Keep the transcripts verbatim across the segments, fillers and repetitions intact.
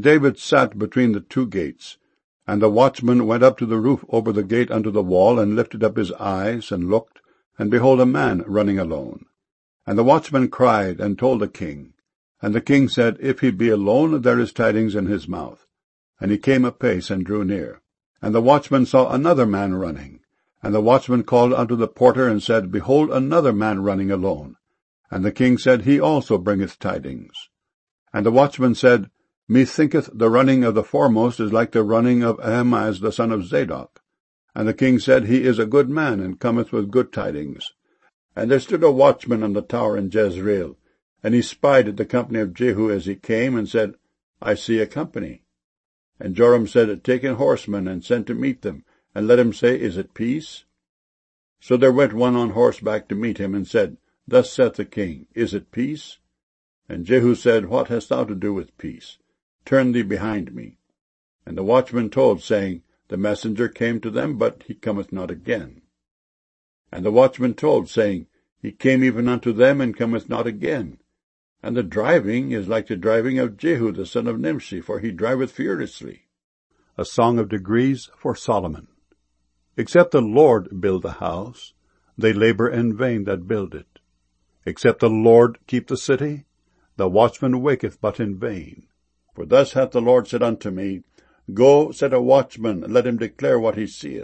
And David sat between the two gates. And the watchman went up to the roof over the gate unto the wall, and lifted up his eyes, and looked, and behold a man running alone. And the watchman cried, and told the king. And the king said, If he be alone, there is tidings in his mouth. And he came apace, and drew near. And the watchman saw another man running. And the watchman called unto the porter, and said, Behold, another man running alone. And the king said, He also bringeth tidings. And the watchman said, Methinketh the running of the foremost is like the running of Ahimaaz the son of Zadok. And the king said, He is a good man, and cometh with good tidings. And there stood a watchman on the tower in Jezreel, and he spied at the company of Jehu as he came, and said, I see a company. And Joram said, Take in horsemen, and send to meet them, and let him say, Is it peace? So there went one on horseback to meet him, and said, Thus saith the king, Is it peace? And Jehu said, What hast thou to do with peace? Turn thee behind me. And the watchman told, saying, The messenger came to them, but he cometh not again. And the watchman told, saying, He came even unto them, and cometh not again. And the driving is like the driving of Jehu the son of Nimshi, for he driveth furiously. A Song of Degrees for Solomon. Except the Lord build the house, they labor in vain that build it. Except the Lord keep the city, the watchman waketh but in vain. For thus hath the Lord said unto me, Go, set a watchman, and let him declare what he seeth.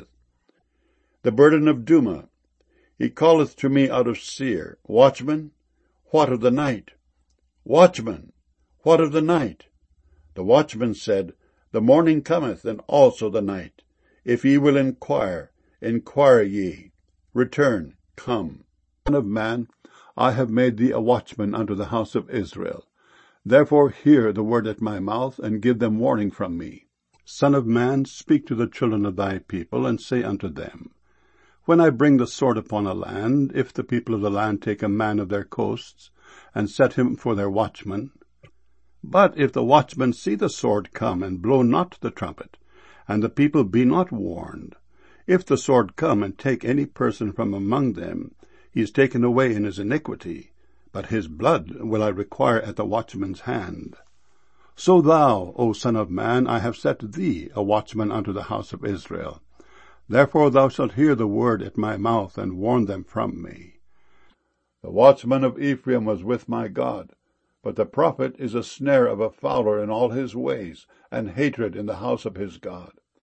The burden of Duma. He calleth to me out of Seir, Watchman, what of the night? Watchman, what of the night? The watchman said, The morning cometh, and also the night. If ye will inquire, inquire ye. Return, come. Son of man, I have made thee a watchman unto the house of Israel. Therefore hear the word at my mouth, and give them warning from me. Son of man, speak to the children of thy people, and say unto them, When I bring the sword upon a land, if the people of the land take a man of their coasts, and set him for their watchman, but if the watchman see the sword come, and blow not the trumpet, and the people be not warned, if the sword come and take any person from among them, he is taken away in his iniquity, but his blood will I require at the watchman's hand. So thou, O son of man, I have set thee a watchman unto the house of Israel. Therefore thou shalt hear the word at my mouth, and warn them from me. The watchman of Ephraim was with my God, but the prophet is a snare of a fowler in all his ways, and hatred in the house of his God.